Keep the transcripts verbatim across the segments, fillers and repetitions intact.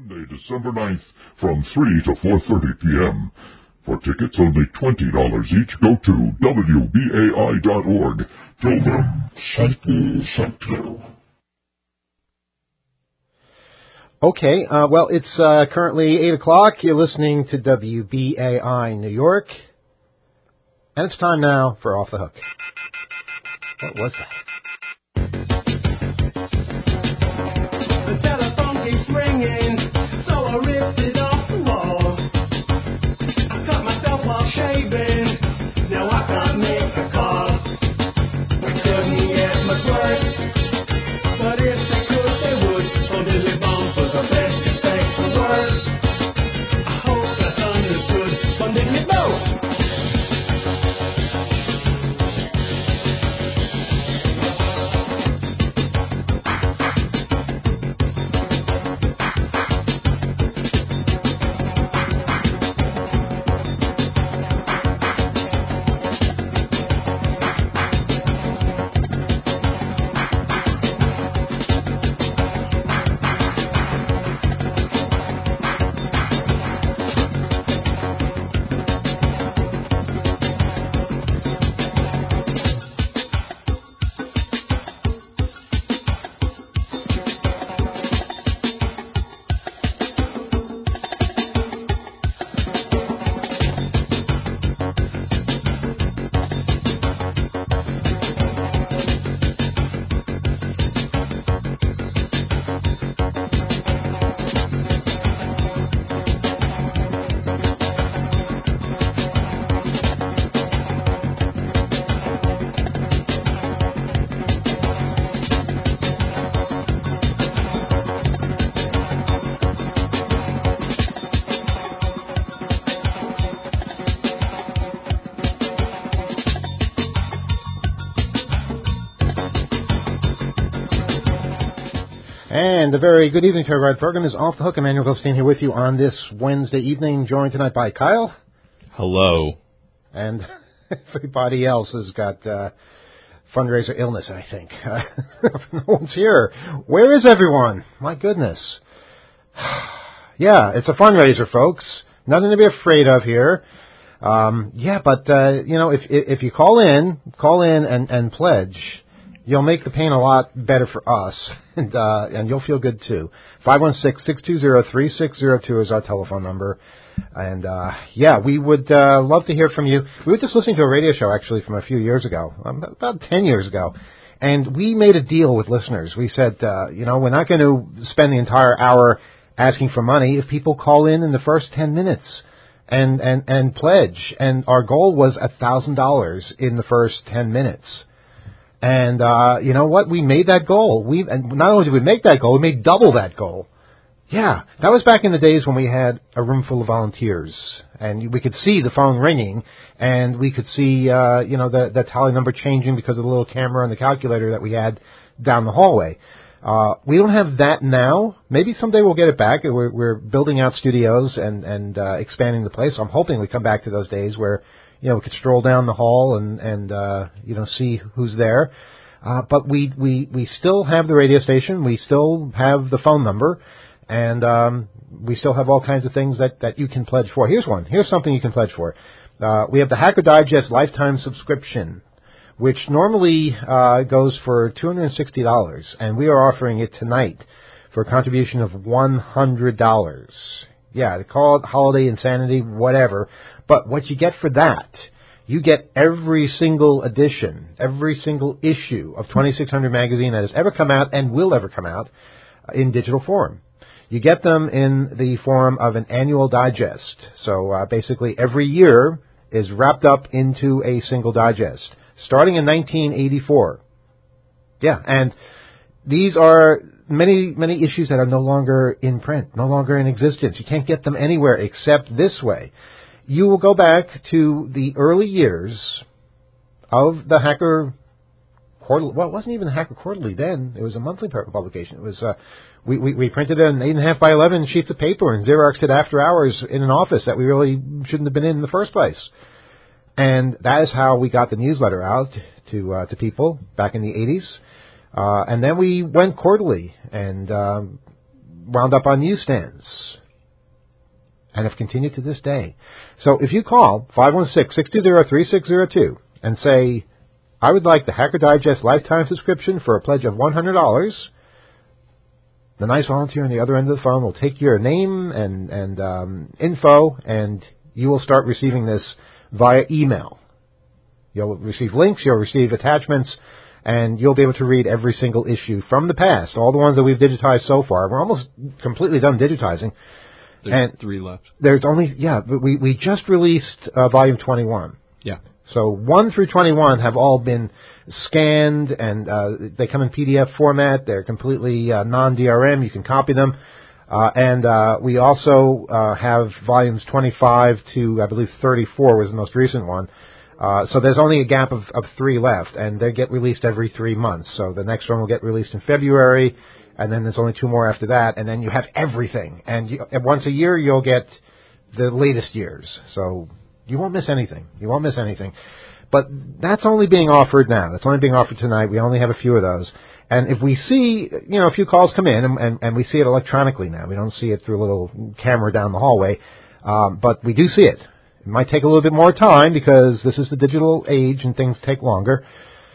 Sunday, December ninth, from three to four thirty p.m. For tickets, only twenty dollars each. Go to W B A I dot org. Tell them Satan sent you. Okay, uh, well, it's uh, currently eight o'clock. You're listening to W B A I New York. And it's time now for Off the Hook. What was that? The telephone keeps ringing, so I ripped it off the wall. I cut myself while shaving, now I can't make a call. We couldn't get much worse, but if they could, they would. Oh, Billy Bombs was the best mistake for worse. I hope that's understood. From Diddley Bow. And a very good evening to everybody. The program is Off the Hook. Emmanuel Goldstein here with you on this Wednesday evening, joined tonight by Kyle. Hello. And everybody else has got uh, fundraiser illness, I think. Uh, no one's here. Where is everyone? My goodness. Yeah, it's a fundraiser, folks. Nothing to be afraid of here. Um, yeah, but, uh, you know, if if you call in, call in and, and pledge, you'll make the pain a lot better for us, and uh, and you'll feel good, too. five one six, six two zero, three six zero two is our telephone number. And, uh, yeah, we would uh, love to hear from you. We were just listening to a radio show, actually, from a few years ago, um, about ten years ago. And we made a deal with listeners. We said, uh, you know, we're not going to spend the entire hour asking for money if people call in in the first ten minutes and, and, and pledge. And our goal was one thousand dollars in the first ten minutes. And, uh, you know what? We made that goal. We and not only did we make that goal, we made double that goal. Yeah, that was back in the days when we had a room full of volunteers, and we could see the phone ringing, and we could see, uh, you know, the, the tally number changing because of the little camera and the calculator that we had down the hallway. Uh, we don't have that now. Maybe someday we'll get it back. We're, we're building out studios and, and uh, expanding the place. So I'm hoping we come back to those days where, you know, we could stroll down the hall and, and uh, you know, see who's there. Uh, but we, we, we still have the radio station. We still have the phone number. And um, we still have all kinds of things that, that you can pledge for. Here's one. Here's something you can pledge for. Uh, we have the Hacker Digest Lifetime Subscription, which normally uh, goes for two hundred sixty dollars. And we are offering it tonight for a contribution of one hundred dollars. Yeah, they call it Holiday Insanity, whatever. But what you get for that, you get every single edition, every single issue of twenty-six hundred magazine that has ever come out and will ever come out in digital form. You get them in the form of an annual digest. So uh, basically every year is wrapped up into a single digest, starting in nineteen eighty-four. Yeah, and these are many, many issues that are no longer in print, no longer in existence. You can't get them anywhere except this way. You will go back to the early years of the Hacker Quarterly. Well, it wasn't even the Hacker Quarterly then. It was a monthly publication. It was uh, we, we we printed it in eight and a half by eleven sheets of paper and Xeroxed it after hours in an office that we really shouldn't have been in in the first place. And that is how we got the newsletter out to uh, to people back in the eighties. Uh, and then we went quarterly, and um, wound up on newsstands and have continued to this day. So if you call five one six, six two zero, three six zero two and say, I would like the Hacker Digest lifetime subscription for a pledge of one hundred dollars, the nice volunteer on the other end of the phone will take your name and, and um, info, and you will start receiving this via email. You'll receive links, you'll receive attachments, and you'll be able to read every single issue from the past, all the ones that we've digitized so far. We're almost completely done digitizing. There's and three left. There's only, yeah, we, we just released uh, volume twenty-one. Yeah. So one through twenty-one have all been scanned, and uh, they come in P D F format. They're completely uh, non-D R M. You can copy them. Uh, and uh, we also uh, have volumes twenty-five to, I believe, thirty-four was the most recent one. Uh, so there's only a gap of, of three left, and they get released every three months. So the next one will get released in February, and then there's only two more after that, and then you have everything. And, you, and once a year, you'll get the latest years. So you won't miss anything. You won't miss anything. But that's only being offered now. That's only being offered tonight. We only have a few of those. And if we see, you know, a few calls come in, and, and, and we see it electronically now. We don't see it through a little camera down the hallway, um, but we do see it. It might take a little bit more time because this is the digital age and things take longer,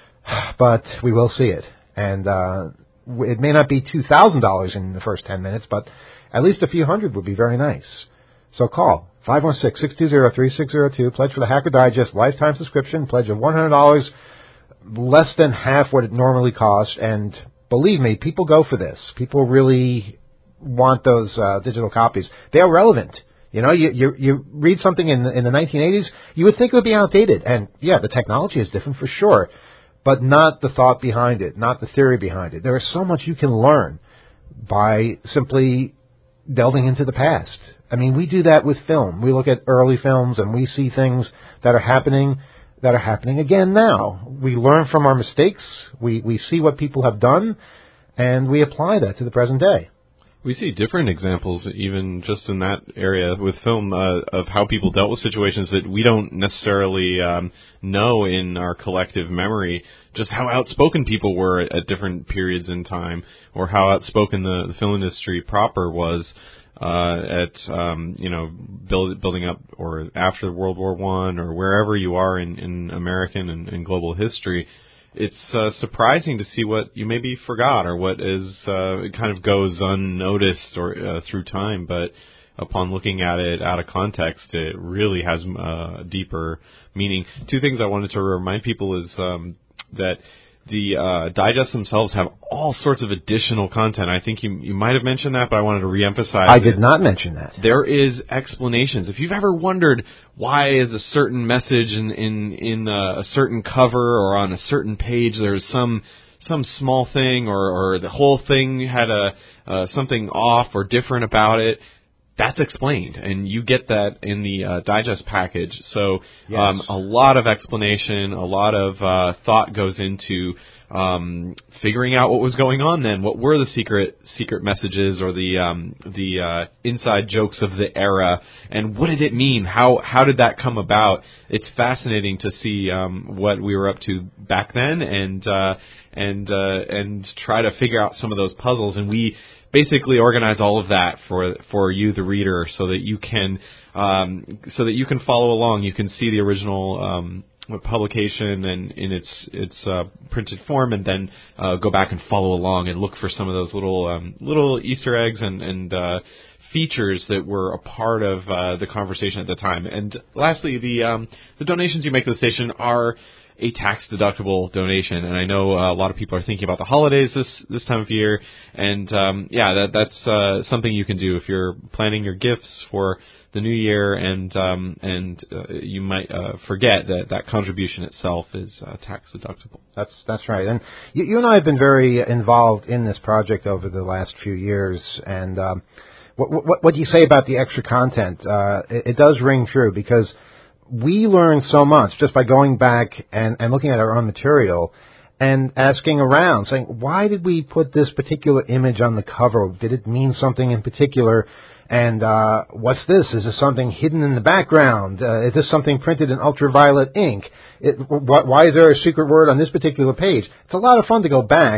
but we will see it. And uh, it may not be two thousand dollars in the first ten minutes, but at least a few hundred would be very nice. So call five one six, six two zero, three six zero two, pledge for the Hacker Digest lifetime subscription, pledge of one hundred dollars, less than half what it normally costs. And believe me, people go for this. People really want those uh, digital copies. They are relevant. You know, you, you you read something in the, in the nineteen eighties, you would think it would be outdated. And, yeah, the technology is different for sure, but not the thought behind it, not the theory behind it. There is so much you can learn by simply delving into the past. I mean, we do that with film. We look at early films and we see things that are happening that are happening again now. We learn from our mistakes. We, we see what people have done, and we apply that to the present day. We see different examples, even just in that area with film, uh, of how people dealt with situations that we don't necessarily um, know in our collective memory, just how outspoken people were at, at different periods in time, or how outspoken the, the film industry proper was uh, at, um, you know, build, building up or after World War One or wherever you are in, in American and, and global history. It's uh, surprising to see what you maybe forgot or what is uh, kind of goes unnoticed or uh, through time, but upon looking at it out of context, it really has uh, deeper meaning. Two things I wanted to remind people is um, that the uh, digests themselves have all sorts of additional content. I think you you might have mentioned that, but I wanted to reemphasize I did it. not mention that. There is explanations. If you've ever wondered why is a certain message in in, in a, a certain cover or on a certain page, there's some some small thing, or, or the whole thing had a uh, something off or different about it, that's explained, and you get that in the uh, digest package. So yes. um, a lot of explanation, a lot of uh, thought goes into um, figuring out what was going on then. What were the secret secret messages or the um, the uh, inside jokes of the era, and what did it mean? How how did that come about? It's fascinating to see um, what we were up to back then, and uh, and uh, and try to figure out some of those puzzles. And we basically organize all of that for for you, the reader, so that you can um, so that you can follow along. You can see the original um, publication and in its its uh, printed form, and then uh, go back and follow along and look for some of those little um, little Easter eggs and and uh, features that were a part of uh, the conversation at the time. And lastly, the um, the donations you make to the station are a tax-deductible donation, and I know uh, a lot of people are thinking about the holidays this this time of year, and um, yeah, that that's uh, something you can do if you're planning your gifts for the new year, and um, and uh, you might uh, forget that that contribution itself is uh, tax-deductible. That's that's right, and you, you and I have been very involved in this project over the last few years, and um, what, what what you say about the extra content, uh, it, it does ring true, because we learn so much just by going back and, and looking at our own material and asking around, saying, why did we put this particular image on the cover? Did it mean something in particular? And uh, what's this? Is this something hidden in the background? Uh, is this something printed in ultraviolet ink? It, wh- why is there a secret word on this particular page? It's a lot of fun to go back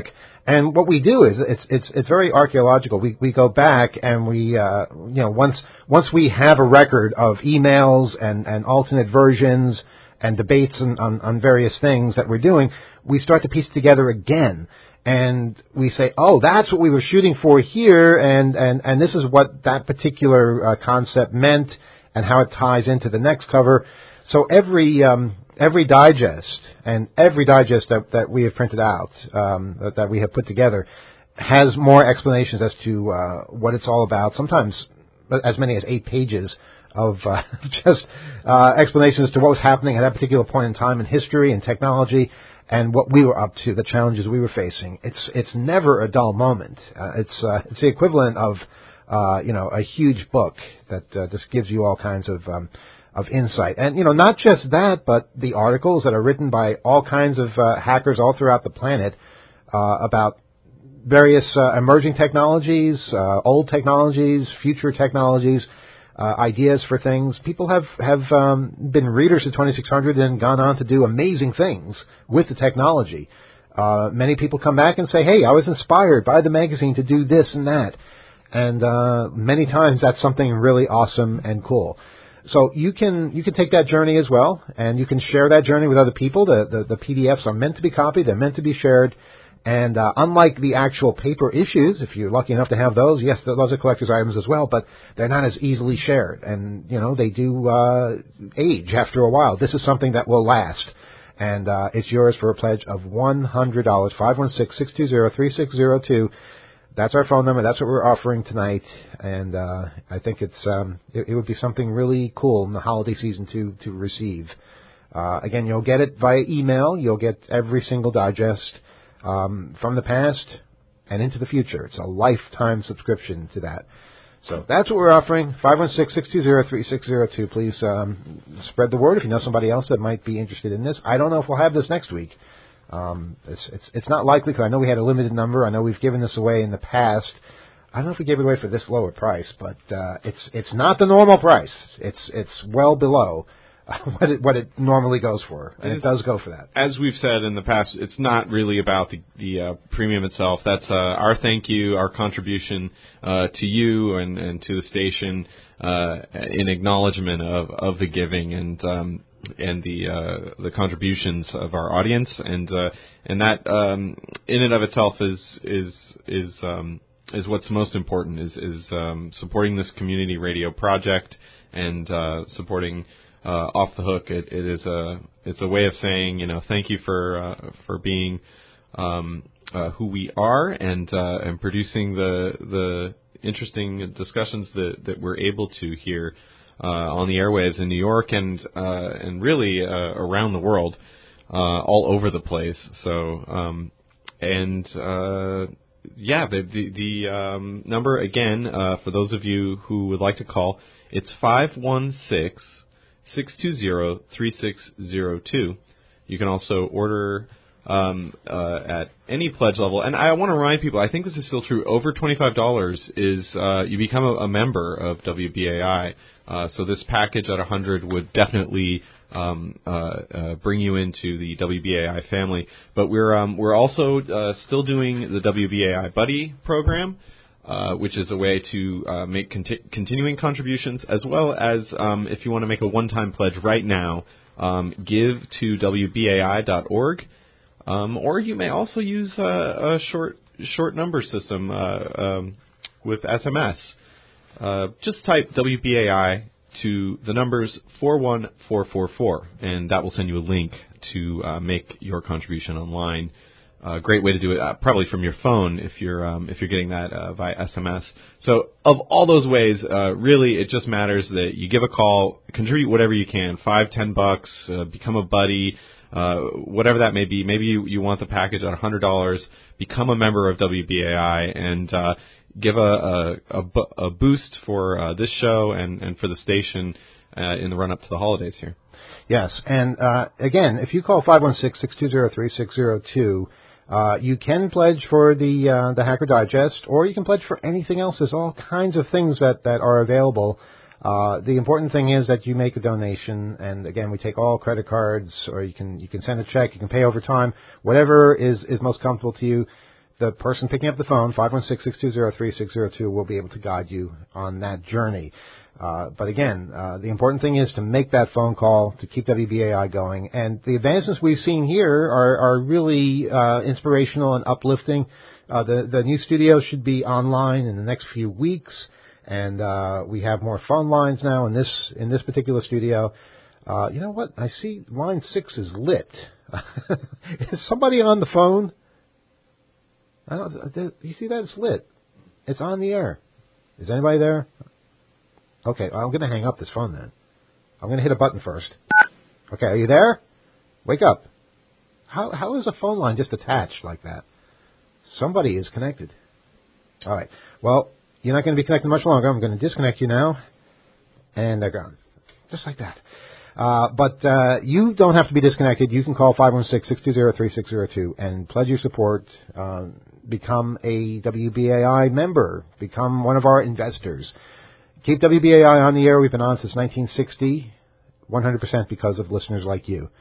And what we do is it's it's it's very archaeological. We we go back and we uh, you know once once we have a record of emails and, and alternate versions and debates on, on, on various things that we're doing, we start to piece it together again. And we say, oh, that's what we were shooting for here, and, and, and this is what that particular uh, concept meant and how it ties into the next cover. So every um, every digest and every digest that, that we have printed out, um, that, that we have put together, has more explanations as to uh, what it's all about, sometimes as many as eight pages of uh, just uh, explanations to what was happening at that particular point in time in history and technology, and what we were up to, the challenges we were facing. It's it's never a dull moment. Uh, it's uh, it's the equivalent of uh, you know a huge book that uh, just gives you all kinds of um, of insight, and you know not just that, but the articles that are written by all kinds of uh, hackers all throughout the planet uh, about various uh, emerging technologies, uh, old technologies, future technologies. Uh, ideas for things. People have have um, been readers of twenty-six hundred and gone on to do amazing things with the technology. Uh, many people come back and say, "Hey, I was inspired by the magazine to do this and that," and uh, many times that's something really awesome and cool. So you can you can take that journey as well, and you can share that journey with other people. The the, the P D Fs are meant to be copied; they're meant to be shared. And uh, unlike the actual paper issues, if you're lucky enough to have those, yes, those are collector's items as well, but they're not as easily shared. And, you know, they do uh, age after a while. This is something that will last. And uh, it's yours for a pledge of one hundred dollars, five one six, six two zero, three six zero two. That's our phone number. That's what we're offering tonight. And uh, I think it's um, it, it would be something really cool in the holiday season to, to receive. Uh, again, you'll get it via email. You'll get every single digest. Um, from the past and into the future. It's a lifetime subscription to that. So that's what we're offering, five one six, six two zero, three six zero two. Please um, spread the word if you know somebody else that might be interested in this. I don't know if we'll have this next week. Um, it's, it's, it's not likely because I know we had a limited number. I know we've given this away in the past. I don't know if we gave it away for this lower price, but uh, it's it's not the normal price. It's it's well below what it, what it normally goes for, and it does go for that. As we've said in the past, it's not really about the, the uh, premium itself. That's uh, our thank you, our contribution uh, to you and, and to the station uh, in acknowledgement of, of the giving and um, and the uh, the contributions of our audience, and uh, and that um, in and of itself is is is um, is what's most important. Is is um, supporting this community radio project and uh, supporting. Uh, off the hook, it, it is a it's a way of saying, you know, thank you for uh, for being um, uh, who we are and uh, and producing the the interesting discussions that, that we're able to hear uh, on the airwaves in New York and uh, and really uh, around the world, uh, all over the place. So um, and uh, yeah, the the, the um, number again uh, for those of you who would like to call, it's five one six. six two zero, three six zero two. You can also order um, uh, at any pledge level. And I want to remind people, I think this is still true, over twenty-five dollars is uh, you become a, a member of W B A I. Uh, so this package at one hundred dollars would definitely um, uh, uh, bring you into the W B A I family. But we're um, we're also uh, still doing the W B A I Buddy program. Uh, which is a way to uh, make conti- continuing contributions, as well as um, if you want to make a one-time pledge right now, um, give to W B A I dot org, um, or you may also use uh, a short short number system uh, um, with S M S. Uh, just type W B A I to the numbers four one four four four, and that will send you a link to uh, make your contribution online. A uh, great way to do it, uh, probably from your phone if you're um, if you're getting that uh, via S M S. So of all those ways, uh, really, it just matters that you give a call, contribute whatever you can, five, ten bucks, uh, become a buddy, uh, whatever that may be. Maybe you, you want the package at one hundred dollars. Become a member of W B A I and uh, give a a, a, a boost for uh, this show and, and for the station uh, in the run up to the holidays here. Yes, and uh, again, if you call five one six, six two zero, three six zero two. Uh, you can pledge for the uh, the Hacker Digest, or you can pledge for anything else. There's all kinds of things that, that are available. Uh, the important thing is that you make a donation, and again, we take all credit cards, or you can you can send a check, you can pay over time, whatever is, is most comfortable to you. the person picking up the phone, five one six, six two zero, three six zero two, will be able to guide you on that journey. Uh, but again, uh, the important thing is to make that phone call to keep W B A I going. And the advancements we've seen here are, are really uh, inspirational and uplifting. Uh, the, the new studio should be online in the next few weeks, and uh, we have more phone lines now in this in this particular studio. Uh, you know what? I see line six is lit. Is somebody on the phone? I don't. You see that? It's lit. It's on the air. Is anybody there? Okay, I'm going to hang up this phone then. I'm going to hit a button first. Okay, are you there? Wake up. How how is a phone line just attached like that? Somebody is connected. All right. Well, you're not going to be connected much longer. I'm going to disconnect you now, and they're gone. Just like that. Uh, but uh, you don't have to be disconnected. You can call five one six, six two zero, three six zero two and pledge your support. Uh, become a W B A I member. Become one of our investors. Keep W B A I on the air. We've been on since nineteen sixty, one hundred percent because of listeners like you.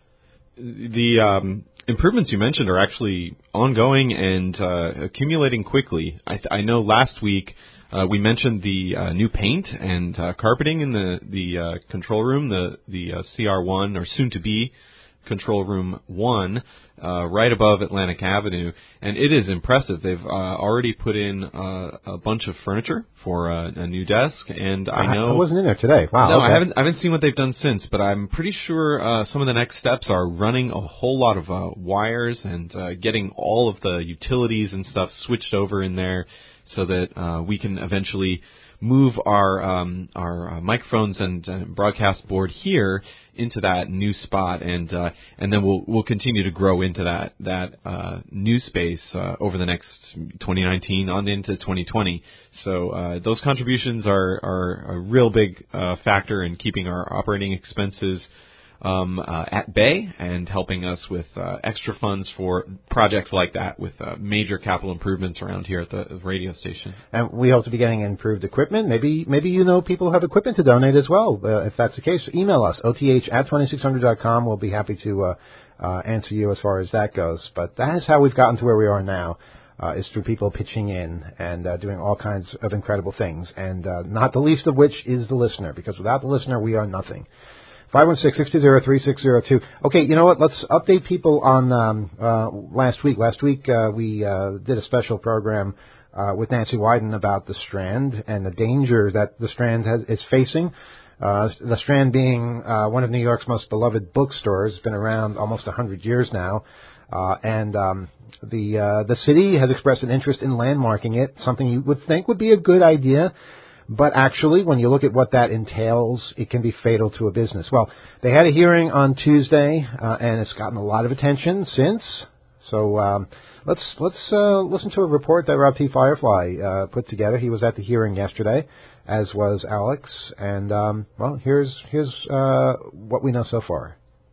The um, improvements you mentioned are actually ongoing and uh, accumulating quickly. I, th- I know last week uh, we mentioned the uh, new paint and uh, carpeting in the the uh, control room, the the uh, C R one or soon to be Control Room one, uh, right above Atlantic Avenue, and it is impressive. They've uh, already put in uh, a bunch of furniture for uh, a new desk, and I know I wasn't in there today. Wow. No, okay. I haven't. I haven't seen what they've done since, but I'm pretty sure uh, some of the next steps are running a whole lot of uh, wires and uh, getting all of the utilities and stuff switched over in there, so that uh, we can eventually move our um, our uh, microphones and uh, broadcast board here into that new spot, and uh, and then we'll we'll continue to grow into that that uh, new space uh, over the next twenty nineteen on into twenty twenty. So uh, those contributions are are a real big uh, factor in keeping our operating expenses Um, uh, at bay and helping us with uh, extra funds for projects like that with uh, major capital improvements around here at the radio station. And we hope to be getting improved equipment. Maybe maybe you know people who have equipment to donate as well. Uh, if that's the case, email us, O T H at twenty-six hundred dot com. We'll be happy to uh, uh, answer you as far as that goes. But that is how we've gotten to where we are now, uh, is through people pitching in and uh, doing all kinds of incredible things, and uh, not the least of which is the listener, because without the listener, we are nothing. five one six, six two zero, three six zero two. Okay, you know what? Let's update people on um, uh, last week. Last week uh, we uh, did a special program uh, with Nancy Wyden about the Strand and the danger that the Strand has, is facing. Uh, the Strand being uh, one of New York's most beloved bookstores, it's been around almost one hundred years now. Uh, and um, the uh, the city has expressed an interest in landmarking it, something you would think would be a good idea. But actually, when you look at what that entails, it can be fatal to a business. Well, they had a hearing on Tuesday, uh, and it's gotten a lot of attention since. So um, let's let's uh, listen to a report that Rob T. Firefly uh, put together. He was at the hearing yesterday, as was Alex. And um, well, here's here's uh, what we know so far.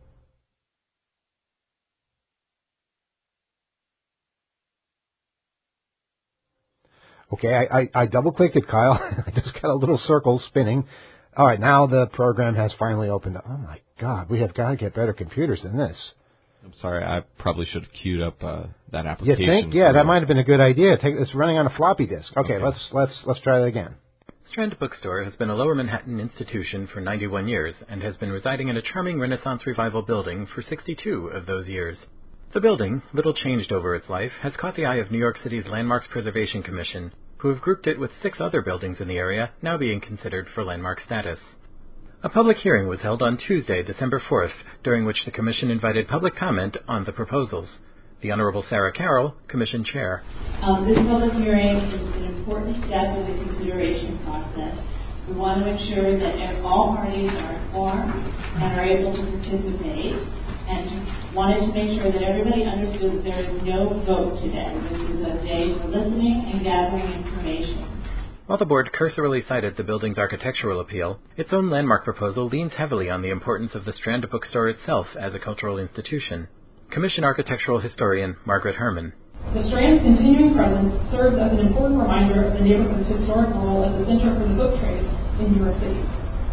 Okay, I, I, I double-clicked it, Kyle. I just got a little circle spinning. All right, now the program has finally opened up. Oh, my God, we have got to get better computers than this. I'm sorry, I probably should have queued up uh, that application. You think? Yeah, that might have been a good idea. Take, it's running on a floppy disk. Okay, okay, let's let's let's try that again. Strand Bookstore has been a Lower Manhattan institution for ninety-one years and has been residing in a charming Renaissance Revival building for sixty-two of those years. The building, little changed over its life, has caught the eye of New York City's Landmarks Preservation Commission, who have grouped it with six other buildings in the area now being considered for landmark status. A public hearing was held on Tuesday, December fourth, during which the Commission invited public comment on the proposals. The Honorable Sarah Carroll, Commission Chair. Um, this public hearing is an important step in the consideration process. We want to ensure that all parties are informed and are able to participate, and wanted to make sure that everybody understood that there is no vote today. This is a day for listening and gathering information. While the board cursorily cited the building's architectural appeal, its own landmark proposal leans heavily on the importance of the Strand Bookstore itself as a cultural institution. Commission architectural historian Margaret Herman. The Strand's continuing presence serves as an important reminder of the neighborhood's historic role as a center for the book trade in New York City.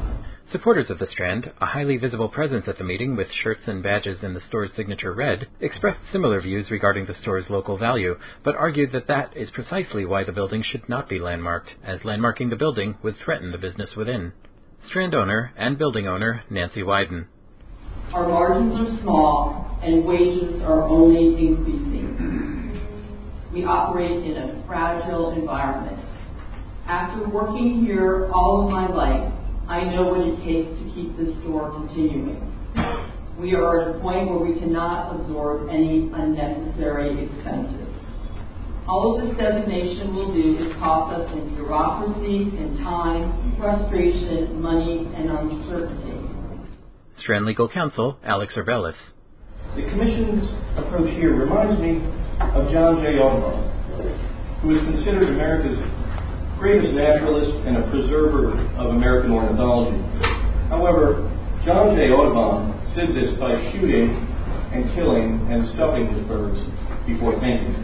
Supporters of the Strand, a highly visible presence at the meeting with shirts and badges in the store's signature red, expressed similar views regarding the store's local value, but argued that that is precisely why the building should not be landmarked, as landmarking the building would threaten the business within. Strand owner and building owner Nancy Wyden. Our margins are small and wages are only increasing. We operate in a fragile environment. After working here all of my life, I know what it takes to keep this store continuing. We are at a point where we cannot absorb any unnecessary expenses. All of this designation will do is cost us in bureaucracy, in time, frustration, money, and uncertainty. Strand Legal Counsel Alex Urbelis. The Commission's approach here reminds me of John J. Audubon, who is considered America's greatest naturalist and a preserver of American ornithology. However, John J. Audubon did this by shooting and killing and stuffing his birds before thinking.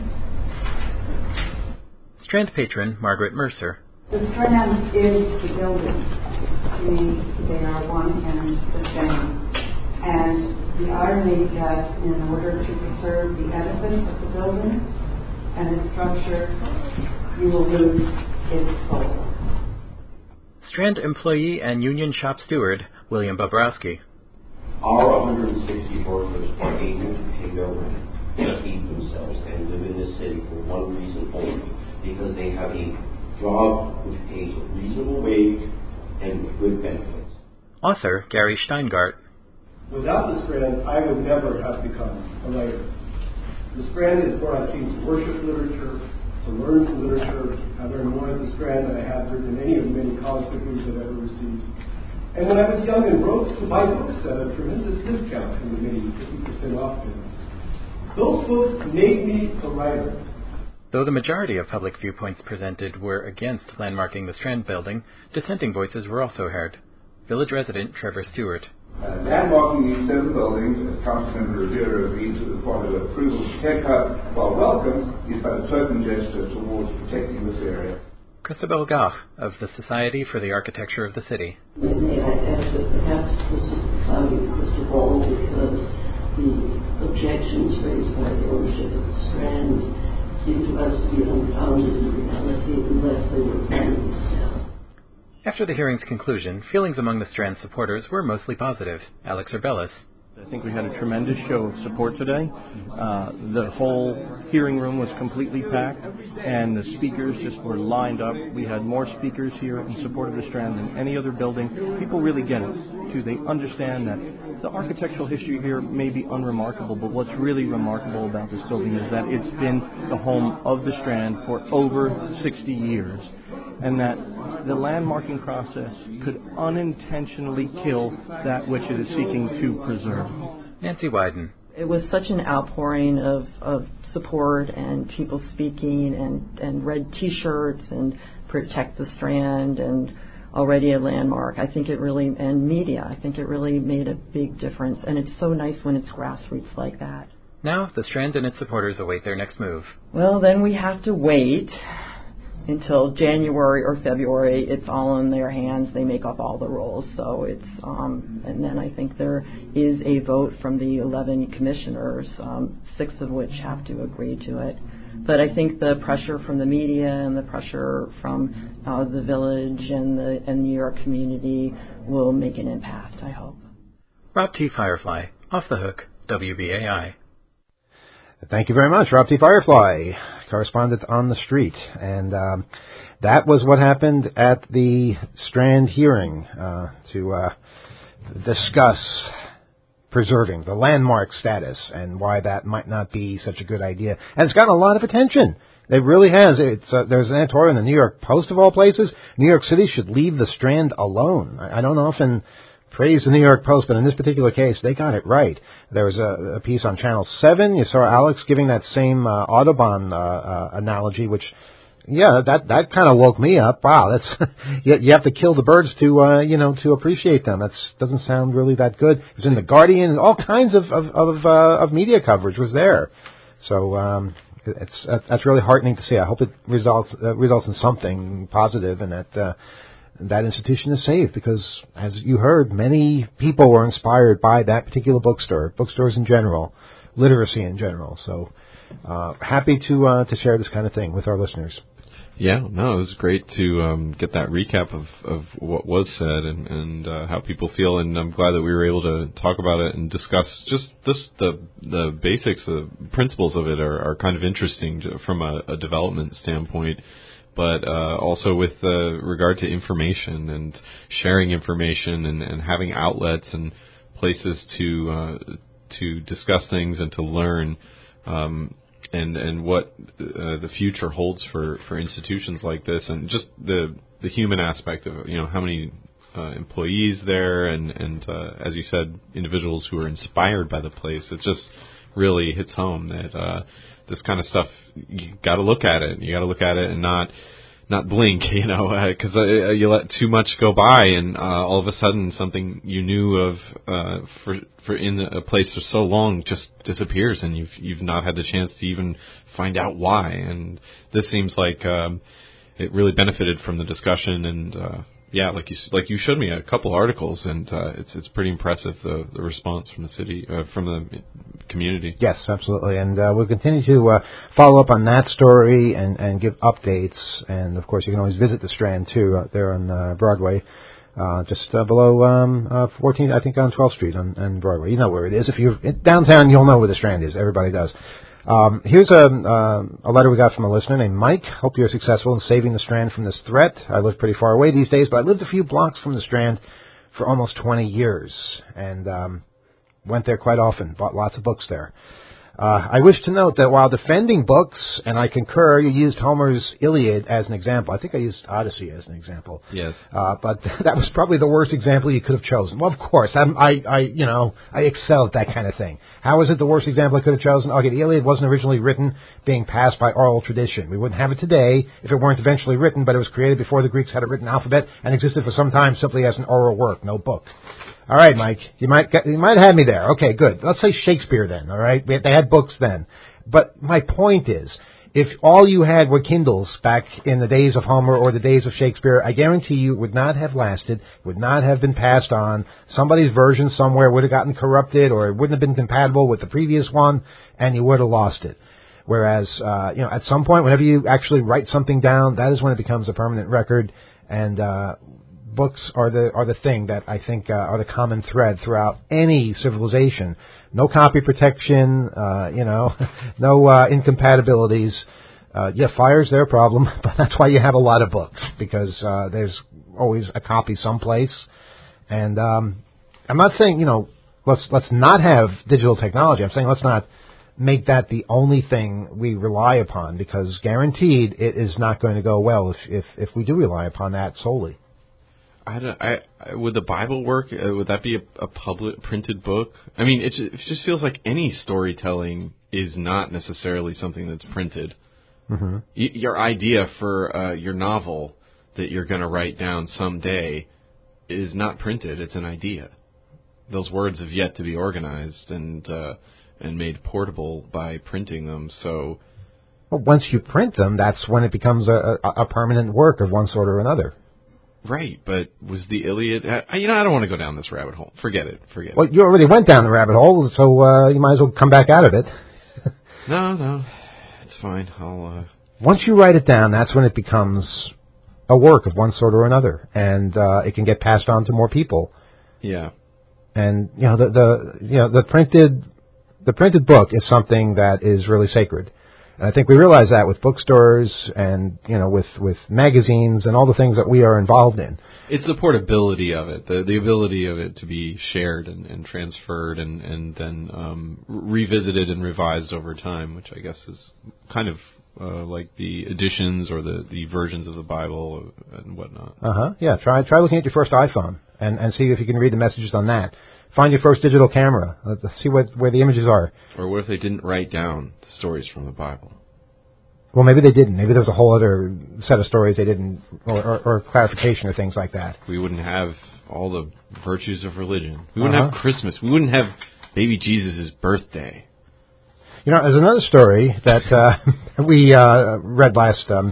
Strand patron Margaret Mercer. The Strand is the building. To me, they are one and the same. And the irony that in order to preserve the edifice of the building and its structure, you will lose its soul. Strand employee and union shop steward William Bobrowski. Our one hundred sixty workers are able to pay their rent, to feed themselves, and live in this city for one reason only, because they have a job which pays a reasonable wage and with good benefits. Author Gary Steingart. Without the Strand, I would never have become a writer. The Strand is where I came to worship literature, to learn from literature. I learned more at the Strand than I have heard in any of the many college degrees I've ever received. And when I was young and broke to buy books at a tremendous discount from the many fifty percent off bins, those books made me a writer. Though the majority of public viewpoints presented were against landmarking the Strand building, dissenting voices were also heard. Village resident Trevor Stewart. Uh, landmarking these seven buildings, as Councilmember Rivera agreed to the part of the approval to take up, while welcomes, is but a token gesture towards protecting this area. Christabel Gach of the Society for the Architecture of the City. May I add that perhaps this is the cloudy crystal ball because the objections raised by the ownership of the Strand seem to us to be unfounded in reality unless they were planning to sell. After the hearing's conclusion, feelings among the Strand supporters were mostly positive. Alex Urbelis. I think we had a tremendous show of support today. Uh, the whole hearing room was completely packed, and the speakers just were lined up. We had more speakers here in support of the Strand than any other building. People really get it, too. They understand that the architectural history here may be unremarkable, but what's really remarkable about this building is that it's been the home of the Strand for over sixty years, and that the landmarking process could unintentionally kill that which it is seeking to preserve. Nancy Wyden. It was such an outpouring of, of support and people speaking and, and red T-shirts and protect the Strand and already a landmark. I think it really, and media, I think it really made a big difference. And it's so nice when it's grassroots like that. Now the Strand and its supporters await their next move. Well, then we have to wait until January or February. It's all in their hands. They make up all the rules. So it's, um, and then I think there is a vote from the eleven commissioners, um, six of which have to agree to it. But I think the pressure from the media and the pressure from uh, the village and the and New York community will make an impact, I hope. Rob T. Firefly, Off the Hook, W B A I. Thank you very much, Rob T. Firefly, correspondent on the street. And um, that was what happened at the Strand hearing uh, to uh, discuss preserving the landmark status and why that might not be such a good idea. And it's gotten a lot of attention. It really has. It's uh, there's an editorial in the New York Post of all places. New York City should leave the Strand alone. I, I don't often praise the New York Post, but in this particular case, they got it right. There was a, a piece on Channel seven. You saw Alex giving that same uh, Audubon uh, uh, analogy, which, yeah, that that kind of woke me up. Wow, that's you, you have to kill the birds to uh, you know to appreciate them. That doesn't sound really that good. It was in the Guardian. All kinds of of of, uh, of media coverage was there. So um, it's that's really heartening to see. I hope it results uh, results in something positive, and that. Uh, that institution is saved because, as you heard, many people were inspired by that particular bookstore, bookstores in general, literacy in general. So uh, happy to uh, to share this kind of thing with our listeners. Yeah, no, it was great to um, get that recap of, of what was said and, and uh, how people feel, and I'm glad that we were able to talk about it and discuss just this the the basics, the principles of it are, are kind of interesting to, from a, a development standpoint, but uh, also with uh, regard to information and sharing information and, and having outlets and places to uh, to discuss things and to learn. Um, and and what uh, the future holds for, for institutions like this, and just the the human aspect of it, you know, how many uh, employees there, and and uh, as you said, individuals who are inspired by the place. It just really hits home that uh, this kind of stuff, you got to look at it. You got to look at it and not not blink, you know, because uh, uh, you let too much go by, and uh, all of a sudden something you knew of uh, for for in a place for so long just disappears, and you've you've not had the chance to even find out why. And this seems like um, it really benefited from the discussion, and uh, yeah, like you like you showed me a couple articles, and uh, it's it's pretty impressive the the response from the city uh, from the community. Yes, absolutely, and uh, we'll continue to uh, follow up on that story and, and give updates. And of course, you can always visit the Strand too, uh, there on uh, Broadway, uh, just uh, below um, uh, fourteenth, I think, on twelfth Street on, on Broadway. You know where it is. If you're downtown, you'll know where the Strand is. Everybody does. Um, here's a, uh, a letter we got from a listener named Mike. Hope you're successful in saving the Strand from this threat. I live pretty far away these days, but I lived a few blocks from the Strand for almost twenty years, and um, went there quite often, bought lots of books there. Uh, I wish to note that while defending books, and I concur, you used Homer's Iliad as an example. I think I used Odyssey as an example. Yes. Uh, but that was probably the worst example you could have chosen. Well, of course, I'm, I, I, you know, I excel at that kind of thing. How is it the worst example I could have chosen? Okay, the Iliad wasn't originally written being passed by oral tradition. We wouldn't have it today if it weren't eventually written, but it was created before the Greeks had a written alphabet and existed for some time simply as an oral work, no book. All right, Mike, you might you might have had me there. Okay, good. Let's say Shakespeare then, all right? They had books then. But my point is, if all you had were Kindles back in the days of Homer or the days of Shakespeare, I guarantee you it would not have lasted, would not have been passed on. Somebody's version somewhere would have gotten corrupted, or it wouldn't have been compatible with the previous one, and you would have lost it. Whereas, uh, you know, at some point, whenever you actually write something down, that is when it becomes a permanent record, and uh books are the are the thing that I think uh, are the common thread throughout any civilization. No copy protection, uh, you know, no uh, incompatibilities. Uh, yeah, fire's their problem, but that's why you have a lot of books, because uh, there's always a copy someplace. And um, I'm not saying, you know, let's let's not have digital technology. I'm saying let's not make that the only thing we rely upon, because guaranteed it is not going to go well if if, if we do rely upon that solely. I don't, I, I, would the Bible work? Uh, would that be a, a public printed book? I mean, it just, it just feels like any storytelling is not necessarily something that's printed. Mm-hmm. Y- your idea for uh, your novel that you're going to write down someday is not printed. It's an idea. Those words have yet to be organized and uh, and made portable by printing them. So, well, once you print them, that's when it becomes a, a, a permanent work of one sort or another. Right, but was the Iliad... I, you know, I don't want to go down this rabbit hole. Forget it. Forget well, it. Well, you already went down the rabbit hole, so uh, you might as well come back out of it. no, no. It's fine. I'll... Uh... Once you write it down, that's when it becomes a work of one sort or another, and uh, it can get passed on to more people. Yeah. And, you know, the, the you know the printed the printed book is something that is really sacred. And I think we realize that with bookstores and, you know, with, with magazines and all the things that we are involved in. It's the portability of it, the the ability of it to be shared and, and transferred and, and then um, revisited and revised over time, which I guess is kind of uh, like the editions or the, the versions of the Bible and whatnot. Uh-huh, yeah. Try try looking at your first iPhone and, and see if you can read the messages on that. Find your first digital camera. Let's see what, where the images are. Or what if they didn't write down the stories from the Bible? Well, maybe they didn't. Maybe there was a whole other set of stories they didn't, or, or, or clarification or things like that. We wouldn't have all the virtues of religion. We wouldn't uh-huh. have Christmas. We wouldn't have baby Jesus' birthday. You know, there's another story that uh, we uh, read last um,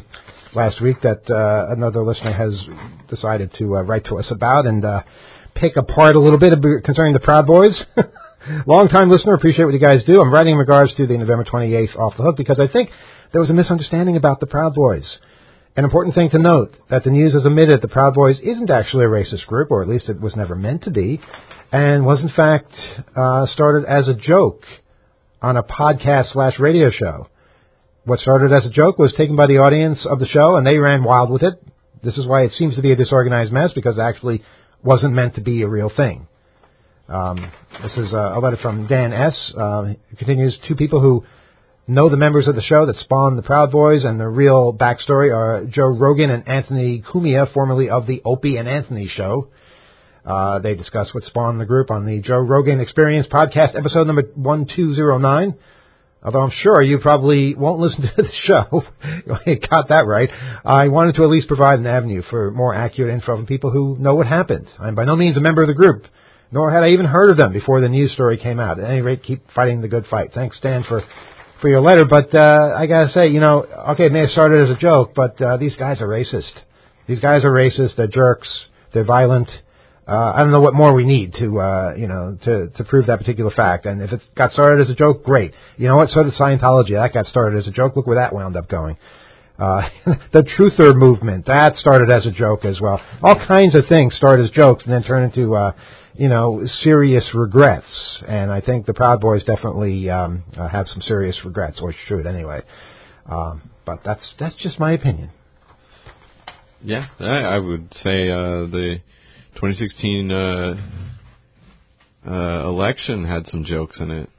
last week that uh, another listener has decided to uh, write to us about and uh, pick apart a little bit concerning the Proud Boys. Long-time listener, appreciate what you guys do. I'm writing in regards to the November twenty-eighth Off the Hook because I think there was a misunderstanding about the Proud Boys. An important thing to note, that the news has admitted the Proud Boys isn't actually a racist group, or at least it was never meant to be, and was in fact uh, started as a joke on a podcast slash radio show. What started as a joke was taken by the audience of the show, and they ran wild with it. This is why it seems to be a disorganized mess, because it actually wasn't meant to be a real thing. Um, this is a letter from Dan S. Uh, it continues, two people who know the members of the show that spawned the Proud Boys, and the real backstory are Joe Rogan and Anthony Cumia, formerly of the Opie and Anthony Show. Uh, they discuss what spawned the group on the Joe Rogan Experience podcast, episode number one two zero nine. Although I'm sure you probably won't listen to the show. You got that right. I wanted to at least provide an avenue for more accurate info from people who know what happened. I'm by no means a member of the group, nor had I even heard of them before the news story came out. At any rate, keep fighting the good fight. Thanks, Stan, for... for your letter, but uh, I gotta say, you know, okay, it may have started as a joke, but uh, these guys are racist. These guys are racist. They're jerks. They're violent. Uh, I don't know what more we need to, uh, you know, to to prove that particular fact. And if it got started as a joke, great. You know what? So did Scientology. That got started as a joke. Look where that wound up going. Uh, the Truther movement, that started as a joke as well. All kinds of things start as jokes and then turn into, uh, you know, serious regrets. And I think the Proud Boys definitely um, uh, have some serious regrets, or should anyway. Um, but that's that's just my opinion. Yeah, I, I would say uh, the twenty sixteen uh, uh, election had some jokes in it.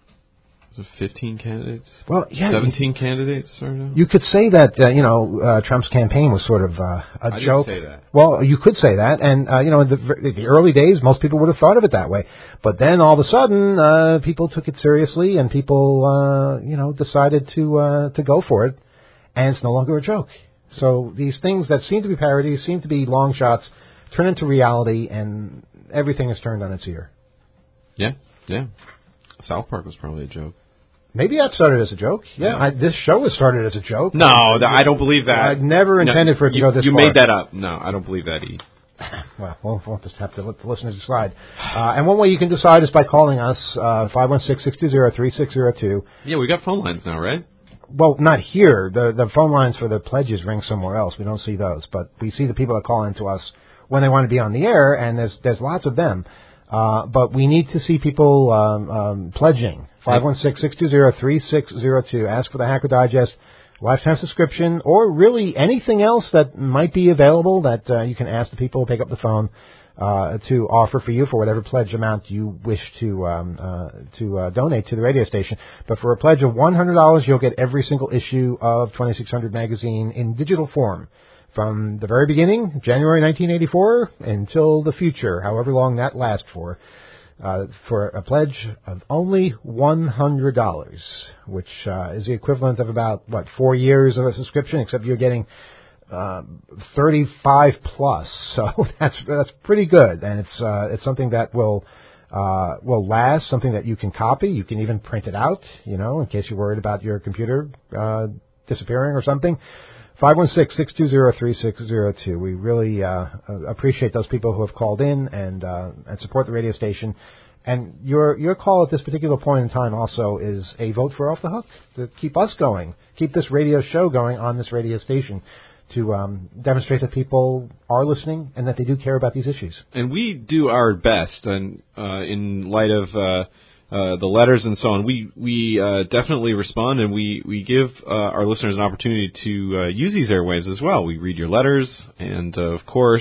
fifteen candidates? Well, yeah. seventeen candidates, sort of? You could say that, uh, you know, uh, Trump's campaign was sort of uh, a I joke. didn't say that. Well, you could say that. And, uh, you know, in the, the early days, most people would have thought of it that way. But then all of a sudden, uh, people took it seriously and people, uh, you know, decided to uh, to go for it. And it's no longer a joke. So these things that seem to be parodies, seem to be long shots, turn into reality, and everything is turned on its ear. Yeah, yeah. South Park was probably a joke. Maybe that started as a joke. Yeah, yeah. I, this show was started as a joke. No, th- I don't believe that. I never intended no, for it to you, go this you far. You made that up. No, I don't believe that, E. Well, we'll, we'll just have to let the listeners decide. Uh, and one way you can decide is by calling us, uh, five one six, six two zero, three six zero two. Yeah, we got phone lines now, right? Well, not here. The the phone lines for the pledges ring somewhere else. We don't see those. But we see the people that call in to us when they want to be on the air, and there's there's lots of them. Uh, but we need to see people um, um, pledging. five one six, six two zero, three six zero two. Ask for the Hacker Digest lifetime subscription, or really anything else that might be available that uh, you can ask the people who pick up the phone uh, to offer for you for whatever pledge amount you wish to um, uh, to uh, donate to the radio station. But for a pledge of one hundred dollars, you'll get every single issue of twenty-six hundred magazine in digital form. From the very beginning, January nineteen eighty-four, until the future, however long that lasts for, uh, for a pledge of only one hundred dollars, which uh, is the equivalent of about, what, four years of a subscription, except you're getting uh, thirty-five plus. So that's that's pretty good, and it's uh, it's something that will uh, will last, something that you can copy. You can even print it out, you know, in case you're worried about your computer uh, disappearing or something. five one six, six two zero, three six zero two. We really uh, appreciate those people who have called in and uh, and support the radio station. And your your call at this particular point in time also is a vote for Off the Hook to keep us going, keep this radio show going on this radio station, to um, demonstrate that people are listening and that they do care about these issues. And we do our best, and uh, in light of uh, Uh, the letters and so on, we we uh, definitely respond, and we we give uh, our listeners an opportunity to uh, use these airwaves as well. We read your letters, and uh, of course,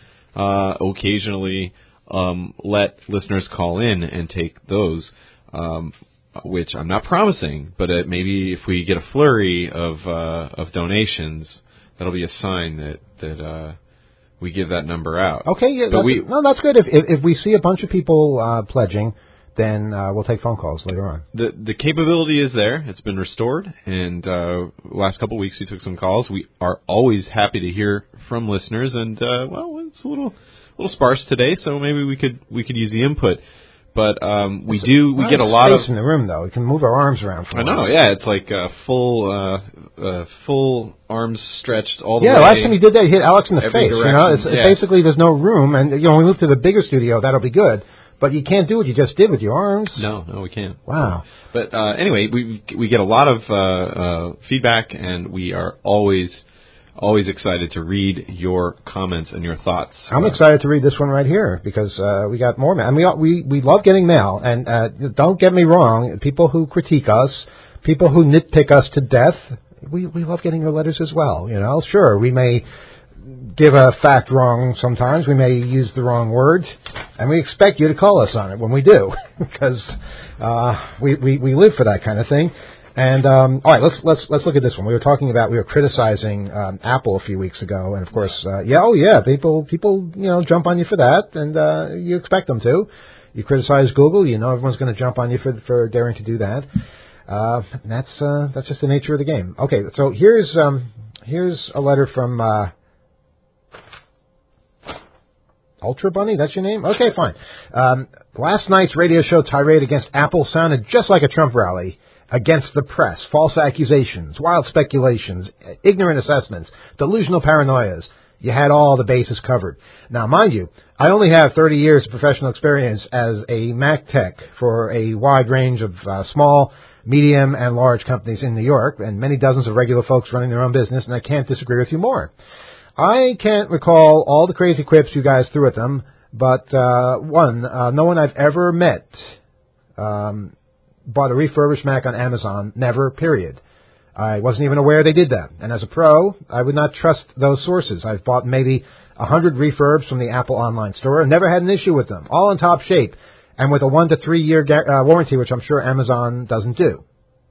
uh, occasionally um, let listeners call in and take those, um, which I'm not promising, but uh, maybe if we get a flurry of uh, of donations, that'll be a sign that that uh, we give that number out. Okay, yeah, that's, we, no, that's good. If, if if we see a bunch of people uh, pledging, then uh, we'll take phone calls later on. The the capability is there. It's been restored, and uh, last couple of weeks we took some calls. We are always happy to hear from listeners, and uh, well, it's a little little sparse today, so maybe we could we could use the input. But um, we It's do we a get a lot lot of space of in the room, though. We can move our arms around. For I know, once. yeah, it's like uh, full uh, uh, full arms stretched all the yeah, way. Yeah, last time you did that, you hit Alex in the every face. direction. You know, it's, yeah. basically there's no room, and you know, when we move to the bigger studio, that'll be good. But you can't do what you just did with your arms. No, no, we can't. Wow. But uh, anyway, we we get a lot of uh, uh, feedback, and we are always always excited to read your comments and your thoughts. I'm uh, excited to read this one right here because uh, we got more mail. And we we we love getting mail. And uh, don't get me wrong, people who critique us, people who nitpick us to death, we we love getting your letters as well. You know, sure, we may give a fact wrong sometimes. We may use the wrong word, and we expect you to call us on it when we do, because uh, we, we we live for that kind of thing. And um, all right, let's let's let's look at this one. We were talking about we were criticizing um, Apple a few weeks ago, and of course, uh, yeah, oh yeah, people people you know jump on you for that, and uh, you expect them to. You criticize Google, you know everyone's going to jump on you for for daring to do that. Uh, that's uh, that's just the nature of the game. Okay, so here's um, here's a letter from. Uh, Ultra Bunny, that's your name? Okay, fine. Um, last night's radio show tirade against Apple sounded just like a Trump rally against the press, false accusations, wild speculations, ignorant assessments, delusional paranoias. You had all the bases covered. Now, mind you, I only have thirty years of professional experience as a Mac tech for a wide range of uh, small, medium, and large companies in New York, and many dozens of regular folks running their own business, and I can't disagree with you more. I can't recall all the crazy quips you guys threw at them, but uh, one, uh, no one I've ever met um, bought a refurbished Mac on Amazon. Never, period. I wasn't even aware they did that. And as a pro, I would not trust those sources. I've bought maybe a hundred refurbs from the Apple online store and never had an issue with them. All in top shape and with a one to three year uh, warranty, which I'm sure Amazon doesn't do.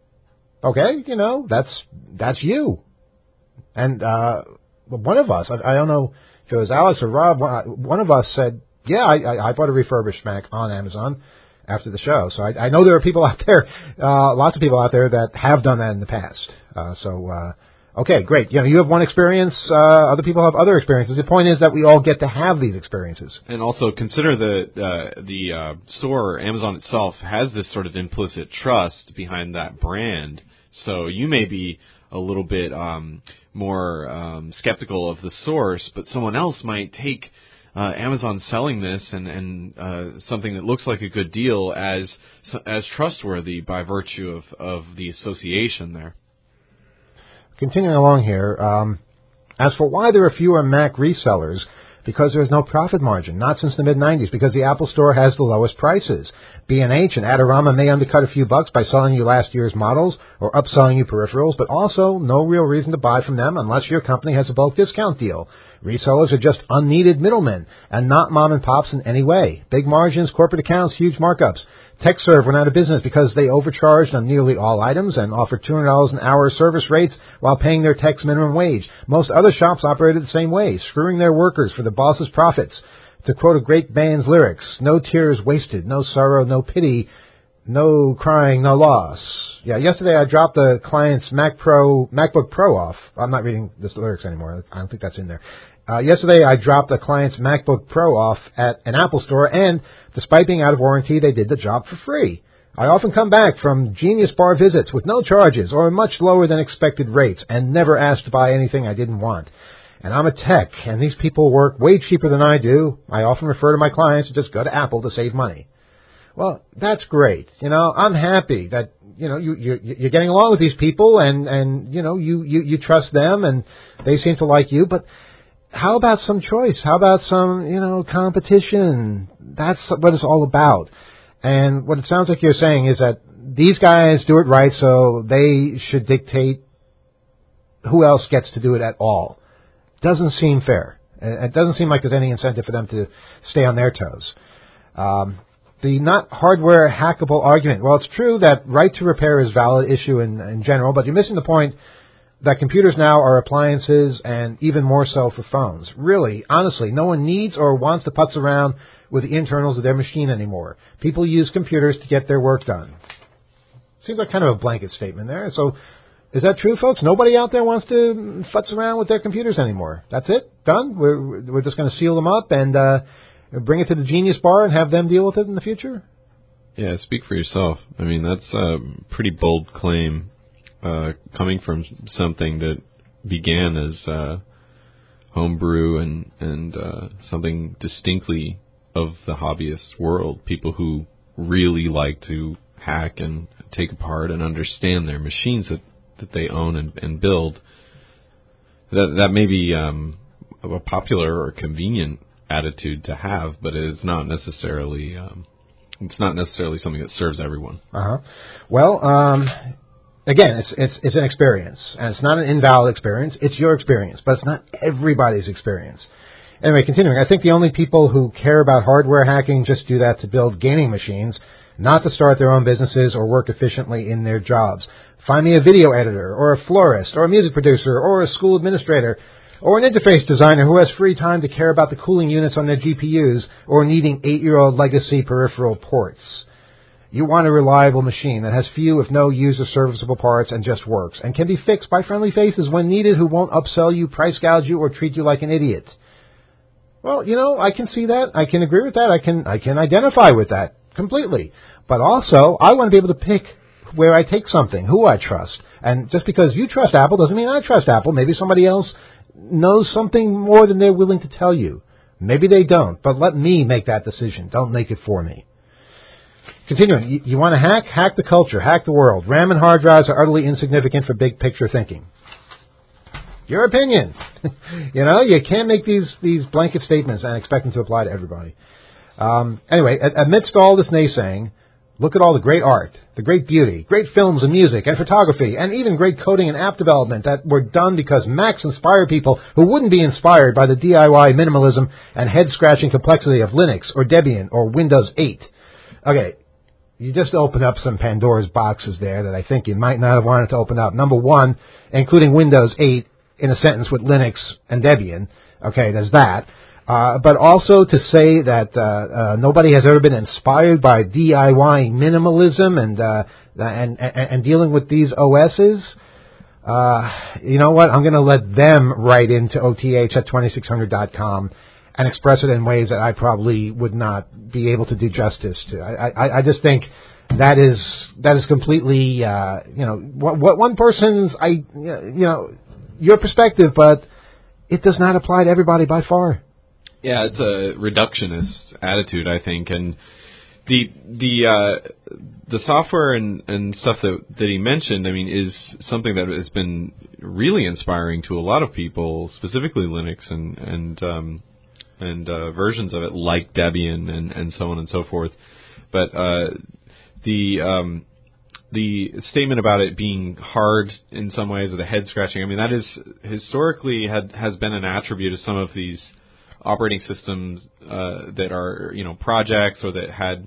Okay, you know, that's that's you. And uh one of us, I, I don't know if it was Alex or Rob, one of us said, yeah, I, I bought a refurbished Mac on Amazon after the show. So I, I know there are people out there, uh, lots of people out there that have done that in the past. Uh, so, uh, okay, great. You know, you have one experience, uh, other people have other experiences. The point is that we all get to have these experiences. And also consider the, uh, the, uh, store, Amazon itself, has this sort of implicit trust behind that brand. So you may be a little bit um, more um, skeptical of the source, but someone else might take uh, Amazon selling this and, and uh, something that looks like a good deal as as trustworthy by virtue of, of the association there. Continuing along here, um, as for why there are fewer Mac resellers, because there is no profit margin, not since the mid nineties, because the Apple Store has the lowest prices. B and H and Adorama may undercut a few bucks by selling you last year's models or upselling you peripherals, but also no real reason to buy from them unless your company has a bulk discount deal. Resellers are just unneeded middlemen and not mom and pops in any way. Big margins, corporate accounts, huge markups. TechServe went out of business because they overcharged on nearly all items and offered two hundred dollars an hour service rates while paying their techs minimum wage. Most other shops operated the same way, screwing their workers for the boss's profits. To quote a great band's lyrics, no tears wasted, no sorrow, no pity, no crying, no loss. Yeah, yesterday I dropped the client's Mac Pro, MacBook Pro off. I'm not reading the lyrics anymore. I don't think that's in there. Uh, yesterday I dropped the client's MacBook Pro off at an Apple store, and despite being out of warranty, they did the job for free. I often come back from Genius Bar visits with no charges or much lower than expected rates and never asked to buy anything I didn't want. And I'm a tech, and these people work way cheaper than I do. I often refer to my clients to just go to Apple to save money. Well, that's great. You know, I'm happy that, you know, you, you, you're getting along with these people and, and you know, you, you, you trust them and they seem to like you. But how about some choice? How about some, you know, competition? That's what it's all about. And what it sounds like you're saying is that these guys do it right, so they should dictate who else gets to do it at all. Doesn't seem fair. It doesn't seem like there's any incentive for them to stay on their toes. Um, the not hardware hackable argument. Well, it's true that right to repair is a valid issue in, in general, but you're missing the point that computers now are appliances and even more so for phones. Really, honestly, no one needs or wants to putz around with the internals of their machine anymore. People use computers to get their work done. Seems like kind of a blanket statement there. So is that true, folks? Nobody out there wants to futz around with their computers anymore. That's it? Done? We're, we're just going to seal them up and uh, bring it to the Genius Bar and have them deal with it in the future? Yeah, speak for yourself. I mean, that's a pretty bold claim uh, coming from something that began as uh, homebrew and, and uh, something distinctly of the hobbyist world, people who really like to hack and take apart and understand their machines that, that they own and, and build. That, that may be um, a popular or convenient attitude to have, but it is not necessarily... Um, It's not necessarily something that serves everyone. Uh-huh. Well, um, again, it's it's it's an experience, and it's not an invalid experience. It's your experience, but it's not everybody's experience. Anyway, continuing, I think the only people who care about hardware hacking just do that to build gaming machines, not to start their own businesses or work efficiently in their jobs. Find me a video editor, or a florist, or a music producer, or a school administrator, or an interface designer who has free time to care about the cooling units on their G P Us or needing eight-year-old legacy peripheral ports. You want a reliable machine that has few, if no, user-serviceable parts and just works, and can be fixed by friendly faces when needed who won't upsell you, price gouge you, or treat you like an idiot. Well, you know, I can see that. I can agree with that. I can I can identify with that completely. But also, I want to be able to pick where I take something, who I trust. And just because you trust Apple doesn't mean I trust Apple. Maybe somebody else knows something more than they're willing to tell you. Maybe they don't, but let me make that decision. Don't make it for me. Continuing, you, you want to hack? Hack the culture, hack the world. RAM and hard drives are utterly insignificant for big picture thinking. Your opinion. You know, you can't make these, these blanket statements and expect them to apply to everybody. Um, anyway, amidst all this naysaying, look at all the great art, the great beauty, great films and music and photography, and even great coding and app development that were done because Macs inspired people who wouldn't be inspired by the D I Y minimalism and head-scratching complexity of Linux or Debian or Windows eight. Okay, you just opened up some Pandora's boxes there that I think you might not have wanted to open up. Number one, including Windows eight in a sentence with Linux and Debian. Okay, there's that. Uh, but also to say that uh, uh, nobody has ever been inspired by D I Y minimalism and uh, and, and and dealing with these O Ss. Uh, you know what? I'm going to let them write into O T H at twenty-six hundred dot com and express it in ways that I probably would not be able to do justice to. I, I, I just think that is that is completely uh, you know what, what one person's I you know your perspective, but it does not apply to everybody by far. Yeah, it's a reductionist attitude, I think, and the the uh, the software and, and stuff that that he mentioned, I mean, is something that has been really inspiring to a lot of people, specifically Linux and and um, and uh, versions of it like Debian and, and so on and so forth. But uh, the um, the statement about it being hard in some ways, or the head scratching, I mean, that is historically had has been an attribute of some of these operating systems uh, that are, you know, projects or that had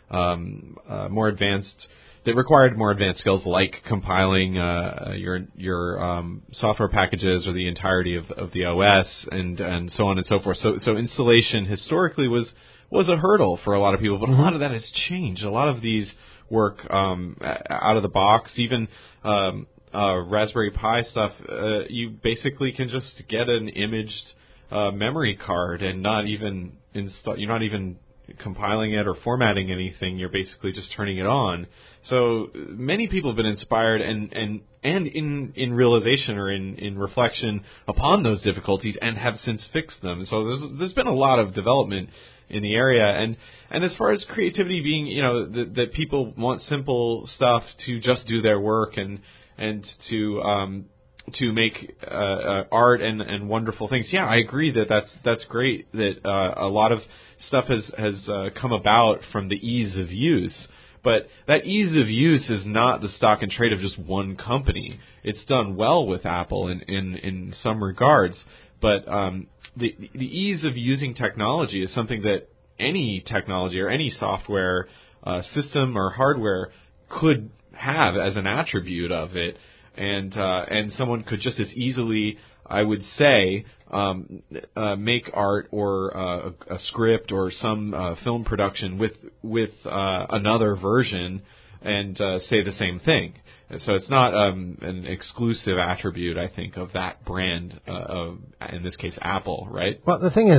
um, uh, more advanced, that required more advanced skills like compiling uh, your your um, software packages or the entirety of, of the O S and and so on and so forth. So so installation historically was was a hurdle for a lot of people, but mm-hmm. a lot of that has changed. A lot of these work um, out of the box, even um, uh, Raspberry Pi stuff. Uh, you basically can just get an imaged Uh, memory card and not even install. You're not even compiling it or formatting anything. You're basically just turning it on. So many people have been inspired and and and in in realization or in in reflection upon those difficulties and have since fixed them. So there's there's been a lot of development in the area. And and as far as creativity being, you know, that, that people want simple stuff to just do their work and and to um, to make uh, uh, art and, and wonderful things. Yeah, I agree that that's that's great. That uh, a lot of stuff has has uh, come about from the ease of use. But that ease of use is not the stock and trade of just one company. It's done well with Apple in in, in some regards. But um, the the ease of using technology is something that any technology or any software uh, system or hardware could have as an attribute of it. And uh, and someone could just as easily, I would say, um, uh, make art or uh, a, a script or some uh, film production with with uh, another version and uh, say the same thing. So it's not um, an exclusive attribute, I think, of that brand, uh, of, in this case, Apple, right? Well, the thing is,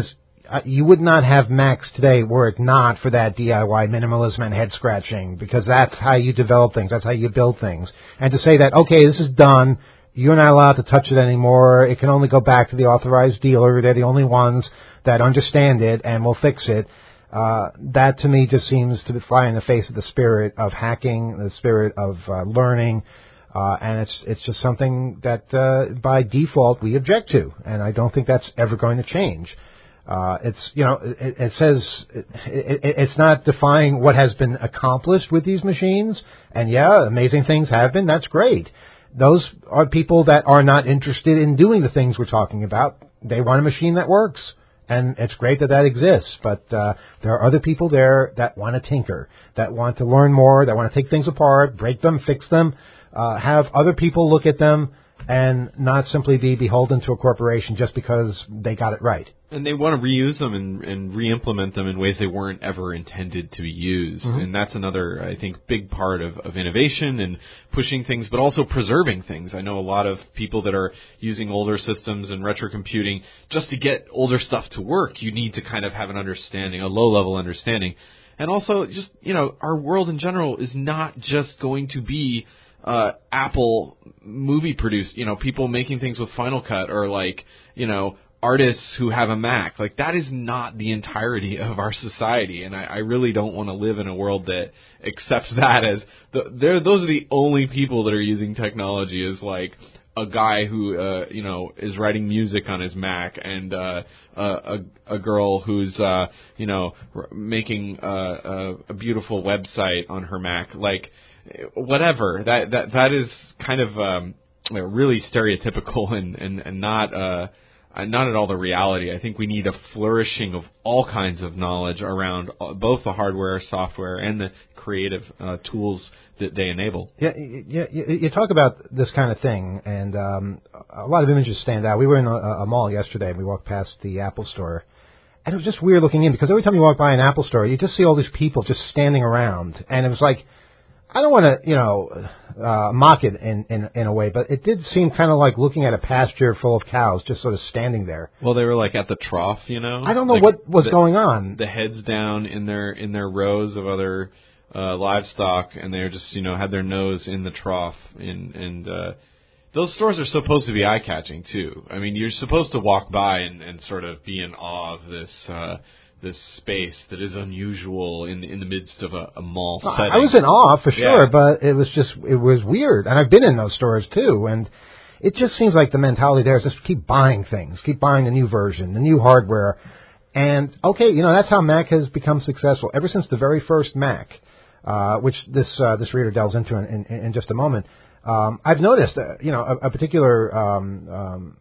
uh, you would not have Macs today were it not for that D I Y minimalism and head scratching, because that's how you develop things. That's how you build things. And to say that, okay, this is done, you're not allowed to touch it anymore. It can only go back to the authorized dealer. They're the only ones that understand it and will fix it. Uh, that to me just seems to fly in the face of the spirit of hacking, the spirit of uh, learning, uh, and it's it's just something that uh, by default we object to, and I don't think that's ever going to change. Uh, it's you know it, it says it, it, it's not defying what has been accomplished with these machines, and yeah, amazing things have been. That's great. Those are people that are not interested in doing the things we're talking about. They want a machine that works. And it's great that that exists, but uh, there are other people there that want to tinker, that want to learn more, that want to take things apart, break them, fix them, uh, have other people look at them, and not simply be beholden to a corporation just because they got it right. And they want to reuse them and, and re-implement them in ways they weren't ever intended to be used. Mm-hmm. And that's another, I think, big part of, of innovation and pushing things, but also preserving things. I know a lot of people that are using older systems and retro computing. Just to get older stuff to work, you need to kind of have an understanding, a low-level understanding. And also, just, you know, our world in general is not just going to be uh, Apple movie produced, you know, people making things with Final Cut or like, you know, artists who have a Mac. Like, that is not the entirety of our society, and I, I really don't want to live in a world that accepts that as the, they're, those are the only people that are using technology, is like a guy who uh, you know is writing music on his Mac, and uh, a, a girl who's uh, you know making uh, a, a beautiful website on her Mac. Like, whatever. That that that is kind of um, really stereotypical and and, and not. Uh, Not at all the reality. I think we need a flourishing of all kinds of knowledge around both the hardware, software, and the creative uh, tools that they enable. Yeah, you, you talk about this kind of thing, and um, a lot of images stand out. We were in a, a mall yesterday, and we walked past the Apple store, and it was just weird looking in, because every time you walk by an Apple store, you just see all these people just standing around, and it was like, I don't want to, you know, uh, mock it in, in in a way, but it did seem kind of like looking at a pasture full of cows just sort of standing there. Well, they were like at the trough, you know. I don't know like what was the, going on. The heads down in their in their rows of other uh, livestock, and they were just, you know, had their nose in the trough. And and uh, those stores are supposed to be eye catching too. I mean, you're supposed to walk by and, and sort of be in awe of this. Uh, this space that is unusual in in the midst of a, a mall well, setting. I was in awe for sure, yeah. but it was just, it was weird. And I've been in those stores too, and it just seems like the mentality there is just keep buying things, keep buying the new version, the new hardware. And, okay, you know, that's how Mac has become successful ever since the very first Mac, uh, which this uh, this reader delves into in, in, in just a moment. Um, I've noticed, uh, you know, a, a particular um, um,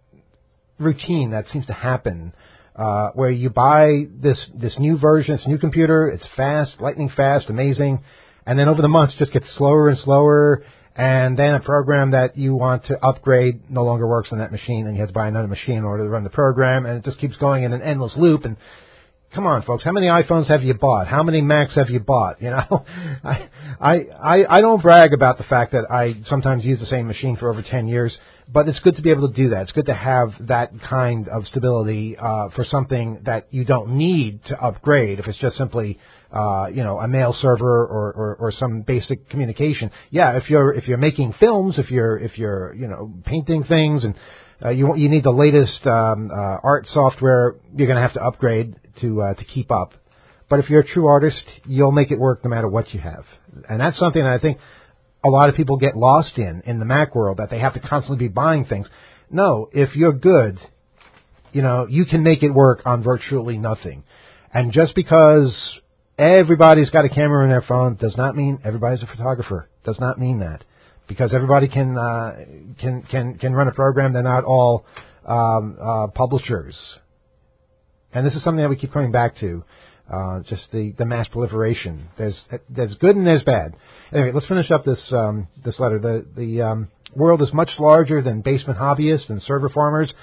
routine that seems to happen Uh, where you buy this this new version, this new computer, it's fast, lightning fast, amazing, and then over the months it just gets slower and slower, and then a program that you want to upgrade no longer works on that machine, and you have to buy another machine in order to run the program, and it just keeps going in an endless loop. And come on, folks, how many iPhones have you bought? How many Macs have you bought? You know, I I I, I don't brag about the fact that I sometimes use the same machine for over ten years. But it's good to be able to do that. It's good to have that kind of stability uh, for something that you don't need to upgrade. If it's just simply, uh, you know, a mail server or, or, or some basic communication. Yeah, if you're if you're making films, if you're if you're you know painting things, and uh, you you need the latest um, uh, art software, you're going to have to upgrade to uh, to keep up. But if you're a true artist, you'll make it work no matter what you have, and that's something that I think a lot of people get lost in, in the Mac world, that they have to constantly be buying things. No, if you're good, you know, you can make it work on virtually nothing. And just because everybody's got a camera in their phone does not mean everybody's a photographer. Does not mean that. Because everybody can, uh, can, can, can run a program. They're not all, um, uh, publishers. And this is something that we keep coming back to. Uh, just the, the mass proliferation. There's there's good and there's bad. Anyway, let's finish up this um, this letter. The the um, world is much larger than basement hobbyists and server farmers.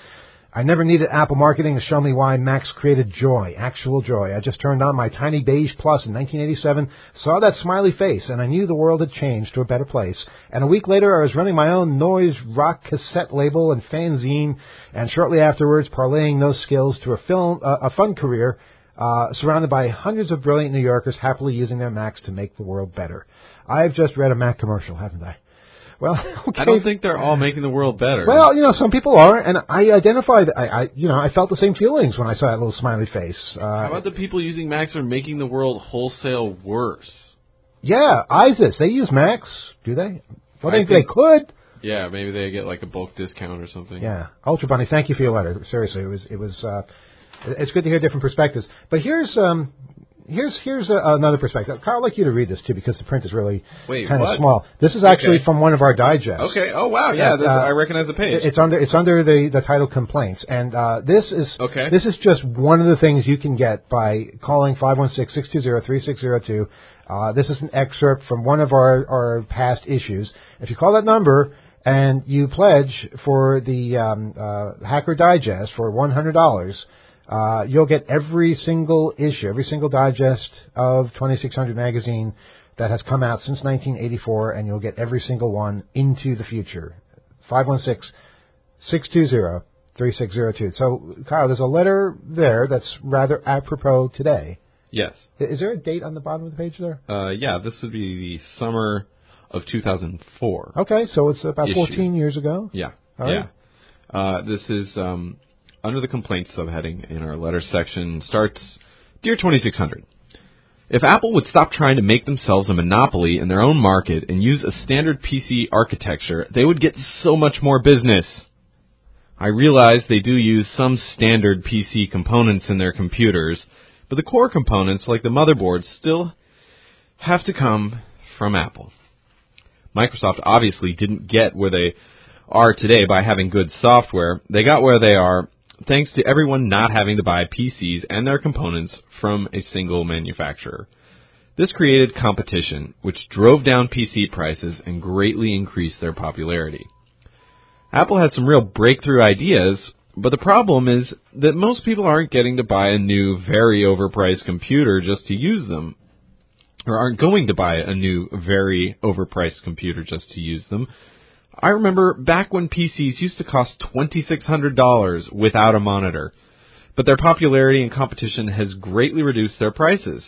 I never needed Apple marketing to show me why Macs created joy, actual joy. I just turned on my tiny beige Plus in nineteen eighty-seven, saw that smiley face, and I knew the world had changed to a better place. And a week later, I was running my own noise rock cassette label and fanzine, and shortly afterwards, parlaying those skills to a film, uh, a fun career, uh, surrounded by hundreds of brilliant New Yorkers happily using their Macs to make the world better. I've just read a Mac commercial, haven't I? Well, okay. I don't think they're all making the world better. Well, you know, some people are, and I identified, I, I you know, I felt the same feelings when I saw that little smiley face. Uh, How about the people using Macs are making the world wholesale worse? Yeah, ISIS, they use Macs, do they? Well, I think, think they could. Yeah, maybe they get like a bulk discount or something. Yeah, Ultra Bunny, thank you for your letter. Seriously, it was, it was, uh, it's good to hear different perspectives. But here's, um, Here's here's a, another perspective. Kyle, I'd like you to read this, too, because the print is really kind of small. This is actually okay. from one of our digests. Okay. Oh, wow. Yeah, this, uh, I recognize the page. It's under it's under the, the title Complaints. And uh, this is okay. this is just one of the things you can get by calling five one six, six two zero, three six zero two. Uh, this is an excerpt from one of our, our past issues. If you call that number and you pledge for the um, uh, Hacker Digest for one hundred dollars, Uh, you'll get every single issue, every single digest of twenty-six hundred magazine that has come out since nineteen eighty-four, and you'll get every single one into the future. five one six, six two zero, three six zero two. So, Kyle, there's a letter there that's rather apropos today. Yes. Is there a date on the bottom of the page there? Uh, yeah, this would be the summer of two thousand four. Okay, so it's about issue. fourteen years ago. Yeah, All yeah. right. Uh, this is um, under the complaints subheading in our letter section. Starts, Dear twenty-six hundred, if Apple would stop trying to make themselves a monopoly in their own market and use a standard P C architecture, they would get so much more business. I realize they do use some standard P C components in their computers, but the core components, like the motherboard, still have to come from Apple. Microsoft obviously didn't get where they are today by having good software. They got where they are thanks to everyone not having to buy P Cs and their components from a single manufacturer. This created competition, which drove down P C prices and greatly increased their popularity. Apple had some real breakthrough ideas, but the problem is that most people aren't getting to buy a new, very overpriced computer just to use them, or aren't going to buy a new, very overpriced computer just to use them. I remember back when P Cs used to cost twenty-six hundred dollars without a monitor, but their popularity and competition has greatly reduced their prices.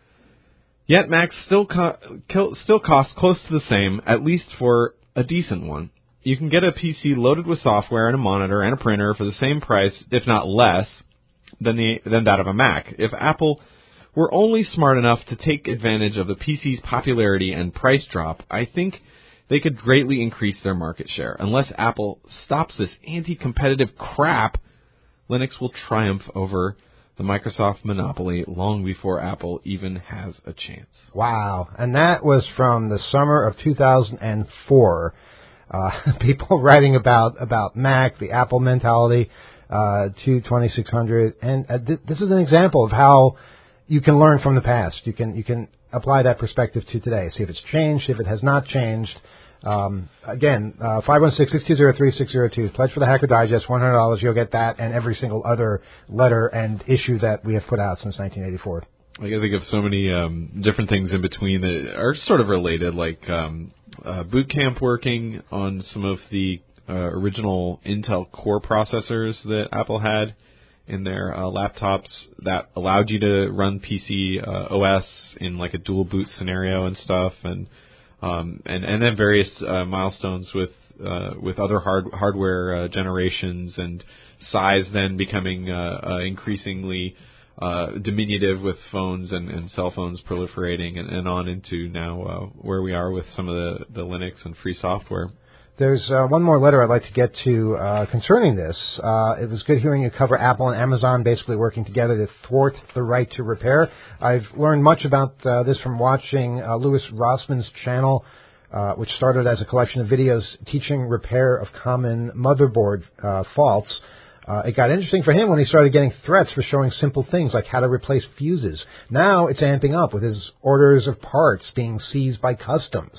Yet Macs still co- still cost close to the same, at least for a decent one. You can get a P C loaded with software and a monitor and a printer for the same price, if not less, than the than that of a Mac. If Apple were only smart enough to take advantage of the P C's popularity and price drop, I think they could greatly increase their market share. Unless Apple stops this anti-competitive crap, Linux will triumph over the Microsoft monopoly long before Apple even has a chance. Wow. And that was from the summer of two thousand four. Uh, people writing about, about Mac, the Apple mentality, uh, to twenty-six hundred. And uh, th- this is an example of how you can learn from the past. You can, you can apply that perspective to today. See if it's changed, if it has not changed. Um, again, uh, five one six, six two zero, three six zero two. Pledge for the Hacker Digest, one hundred dollars. You'll get that and every single other letter and issue that we have put out since nineteen eighty-four. I can think of so many um, different things in between that are sort of related, like um, uh, boot camp working on some of the uh, original Intel Core processors that Apple had in their uh, laptops that allowed you to run P C uh, O S in like a dual boot scenario and stuff, and um, and and then various uh, milestones with uh, with other hard, hardware uh, generations, and size then becoming uh, uh, increasingly uh, diminutive with phones and, and cell phones proliferating, and, and on into now uh, where we are with some of the, the Linux and free software. There's uh, one more letter I'd like to get to uh, concerning this. Uh, it was good hearing you cover Apple and Amazon basically working together to thwart the right to repair. I've learned much about uh, this from watching uh, Louis Rossman's channel, uh, which started as a collection of videos teaching repair of common motherboard uh, faults. Uh, it got interesting for him when he started getting threats for showing simple things like how to replace fuses. Now it's amping up with his orders of parts being seized by customs.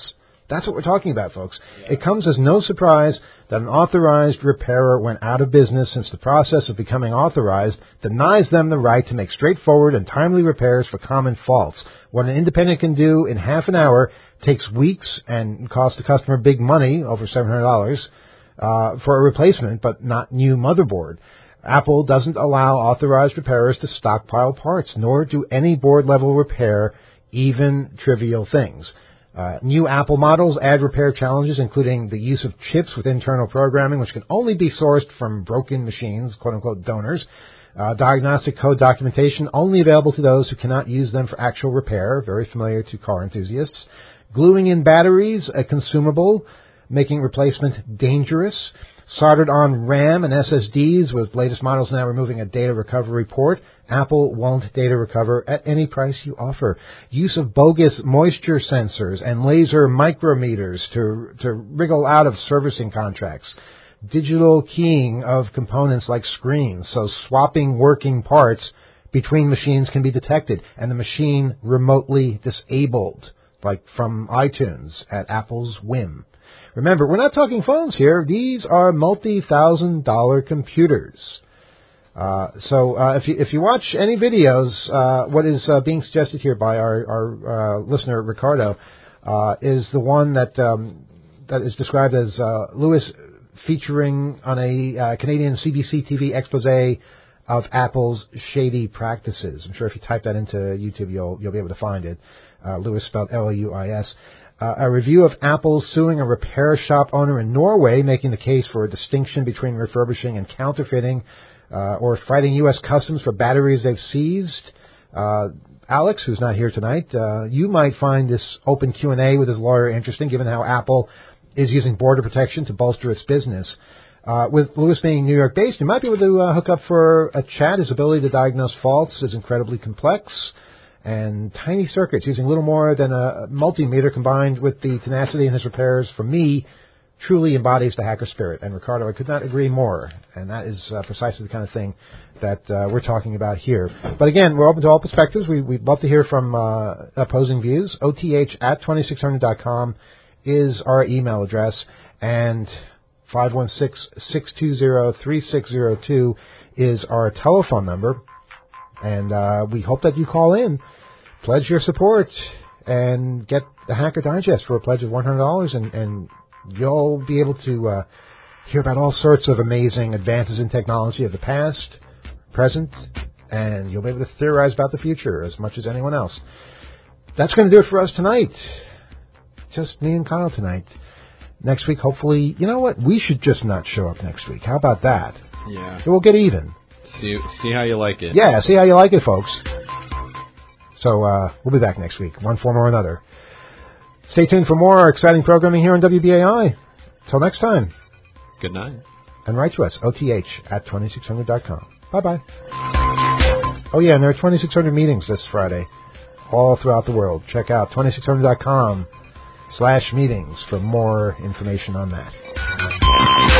That's what we're talking about, folks. Yeah. It comes as no surprise that an authorized repairer went out of business since the process of becoming authorized denies them the right to make straightforward and timely repairs for common faults. What an independent can do in half an hour takes weeks and costs the customer big money, over seven hundred dollars, uh, for a replacement, but not new motherboard. Apple doesn't allow authorized repairers to stockpile parts, nor do any board-level repair even trivial things. Uh, new Apple models add repair challenges, including the use of chips with internal programming, which can only be sourced from broken machines, quote-unquote donors. Uh, diagnostic code documentation only available to those who cannot use them for actual repair, very familiar to car enthusiasts. Gluing in batteries, a consumable, making replacement dangerous. Soldered on RAM and S S Ds, with latest models now removing a data recovery port. Apple won't data recover at any price you offer. Use of bogus moisture sensors and laser micrometers to, to wriggle out of servicing contracts. Digital keying of components like screens, so swapping working parts between machines can be detected, and the machine remotely disabled, like from iTunes at Apple's whim. Remember, we're not talking phones here. These are multi-thousand dollar computers. Uh, so uh, if you if you watch any videos, uh, what is uh, being suggested here by our, our uh, listener Ricardo uh, is the one that um, that is described as uh, Lewis featuring on a uh, Canadian C B C T V expose of Apple's shady practices. I'm sure if you type that into YouTube, you'll you'll be able to find it. Uh, Lewis spelled L U I S. Uh, a review of Apple suing a repair shop owner in Norway, making the case for a distinction between refurbishing and counterfeiting, uh, or fighting U S customs for batteries they've seized. Uh, Alex, who's not here tonight, uh, you might find this open Q and A with his lawyer interesting, given how Apple is using border protection to bolster its business. Uh, with Lewis being New York-based, you might be able to uh, hook up for a chat. His ability to diagnose faults is incredibly complex. And tiny circuits using little more than a multimeter combined with the tenacity in his repairs, for me, truly embodies the hacker spirit. And Ricardo, I could not agree more. And that is uh, precisely the kind of thing that uh, we're talking about here. But again, we're open to all perspectives. We, we'd love to hear from uh, opposing views. O T H at twenty-six hundred dot com is our email address. And five one six, six two zero, three six zero two is our telephone number. And uh, we hope that you call in, pledge your support, and get the Hacker Digest for a pledge of one hundred dollars, and, and you'll be able to uh, hear about all sorts of amazing advances in technology of the past, present, and you'll be able to theorize about the future as much as anyone else. That's going to do it for us tonight. Just me and Kyle tonight. Next week, hopefully, you know what? We should just not show up next week. How about that? Yeah. We'll get even. See, see how you like it. Yeah, see how you like it, folks. So uh, we'll be back next week, one form or another. Stay tuned for more exciting programming here on W B A I. Till next time. Good night. And write to us, O T H at twenty-six hundred dot com. Bye-bye. Oh, yeah, and there are twenty-six hundred meetings this Friday all throughout the world. Check out twenty-six hundred dot com slash meetings for more information on that.